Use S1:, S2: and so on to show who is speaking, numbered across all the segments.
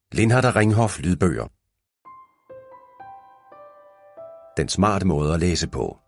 S1: Lindhardt og Ringhof lydbøger. Den smarte måde at læse på.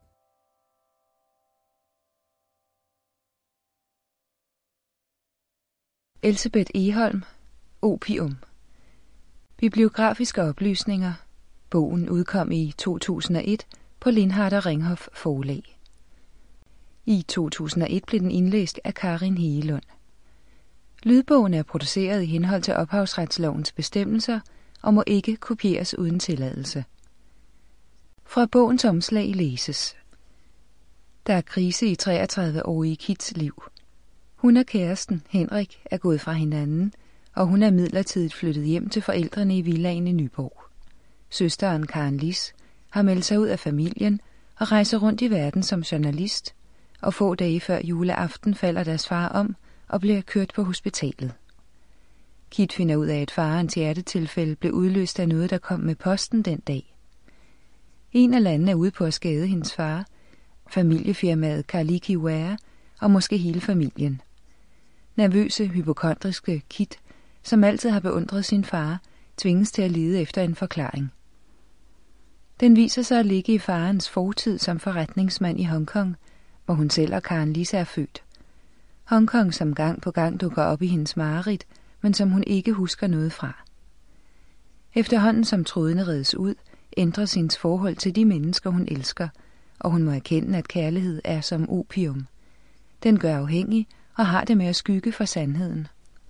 S2: Elsebeth Egholm, Opium. Bibliografiske oplysninger. Bogen udkom i 2001 på Lindhardt og Ringhof forlag. I 2001 blev den indlæst af Karin Hegelund. Lydbogen er produceret i henhold til ophavsretslovens bestemmelser og må ikke kopieres uden tilladelse. Fra bogens omslag læses: Der er krise i 33-årige Kits liv. Hun og kæresten, Henrik, er gået fra hinanden, og hun er midlertidigt flyttet hjem til forældrene i villaen i Nyborg. Søsteren Karen Lis har meldt sig ud af familien og rejser rundt i verden som journalist, og få dage før juleaften falder deres far om og bliver kørt på hospitalet. Kit finder ud af, at farens hjertetilfælde blev udløst af noget, der kom med posten den dag. En af landene er ude på at skade hendes far, familiefirmaet Carlicki Ware og måske hele familien. Nervøse, hypokondriske Kit, som altid har beundret sin far, tvinges til at lede efter en forklaring. Den viser sig at ligge i farens fortid som forretningsmand i Hongkong, hvor hun selv og Karen Lis er født. Hongkong, som gang på gang dukker op i hendes mareridt, men som hun ikke husker noget fra. Efterhånden som trådene redes ud, ændres hendes forhold til de mennesker, hun elsker, og hun må erkende, at kærlighed er som opium. Den gør afhængig og har det med at skygge for sandheden.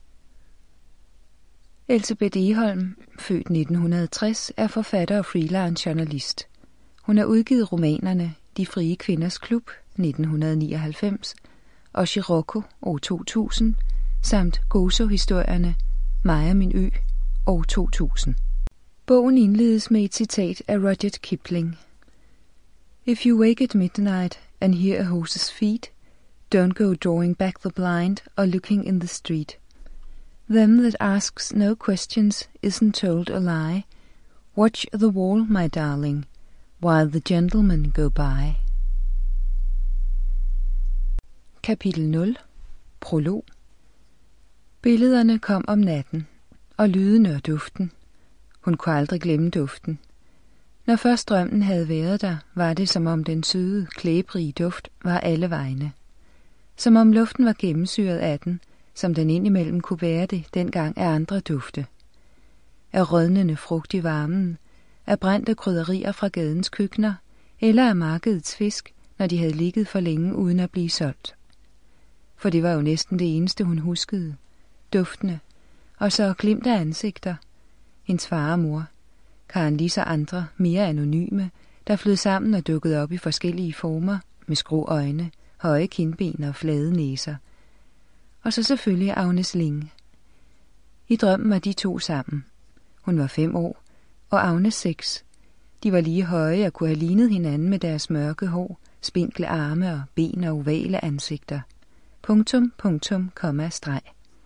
S2: Elsebeth Egholm, født 1960, er forfatter og freelance journalist. Hun har udgivet romanerne De frie kvinders klub 1999 og Scirocco år 2000, samt Gozo-historierne Mig og min ø år 2000. Bogen indledes med et citat af Rudyard Kipling. If you wake at midnight and hear a horse's feet, don't go drawing back the blind or looking in the street. Them that asks no questions isn't told a lie. Watch the wall, my darling, while the gentlemen go by. Kapitel 0. Prolog. Billederne kom om natten, og lydene og duften. Hun kunne aldrig glemme duften. Når først drømmen havde været der, var det som om den søde, klæbrige duft var alle vegne. Som om luften var gennemsyret af den, som den indimellem kunne være det dengang af andre dufte. Af rødnende frugt i varmen, af brændte krydderier fra gadens køkkener, eller af markedets fisk, når de havde ligget for længe uden at blive solgt. For det var jo næsten det eneste, hun huskede. Duftene, og så glimt af ansigter. Hendes far og mor, Karen Lis og andre, mere anonyme, der flød sammen og dukkede op i forskellige former, med skrå øjne, høje kindben og flade næser. Og så selvfølgelig Agnes Linge. I drømmen var de to sammen. Hun var 5 år, og Agnes 6. De var lige høje og kunne have lignet hinanden med deres mørke hår, spinkle arme og ben og ovale ansigter. ... streg.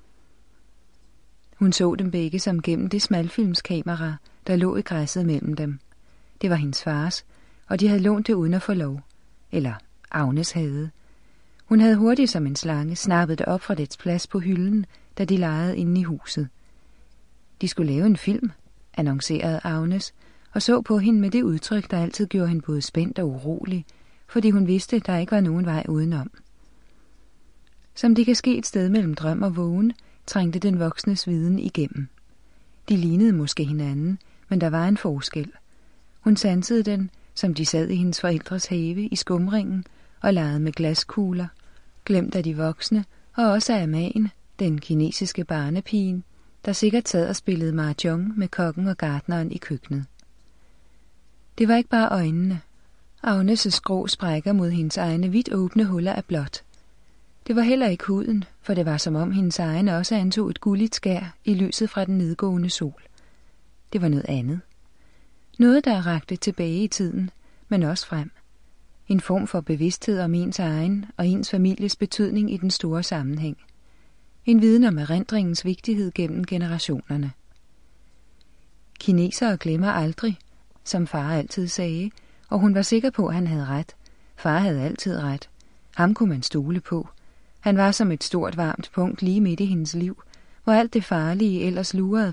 S2: Hun så dem begge som gennem det smalfilmskamera, der lå i græsset mellem dem. Det var hendes fars, og de havde lånt det uden at få lov. Eller Agnes havde. Hun havde hurtigt som en slange snappet det op fra dets plads på hylden, da de legede inde i huset. De skulle lave en film, annoncerede Agnes, og så på hende med det udtryk, der altid gjorde hende både spændt og urolig, fordi hun vidste, der ikke var nogen vej udenom. Som det kan ske et sted mellem drøm og vågen, trængte den voksnes viden igennem. De lignede måske hinanden, men der var en forskel. Hun sansede den, som de sad i hendes forældres have i skumringen og legede med glaskugler, glemt af de voksne og også af Amagen, den kinesiske barnepigen, der sikkert sad og spillede mahjong med kokken og gartneren i køkkenet. Det var ikke bare øjnene. Agnes' grå sprækker mod hendes egne vidt åbne huller af blåt. Det var heller ikke huden, for det var som om hendes egne også antog et gulligt skær i lyset fra den nedgående sol. Det var noget andet. Noget, der rakte tilbage i tiden, men også frem. En form for bevidsthed om ens egen og ens families betydning i den store sammenhæng. En viden om erindringens vigtighed gennem generationerne. Kinesere glemmer aldrig, som far altid sagde, og hun var sikker på, at han havde ret. Far havde altid ret. Ham kunne man stole på. Han var som et stort varmt punkt lige midt i hendes liv, hvor alt det farlige ellers lurede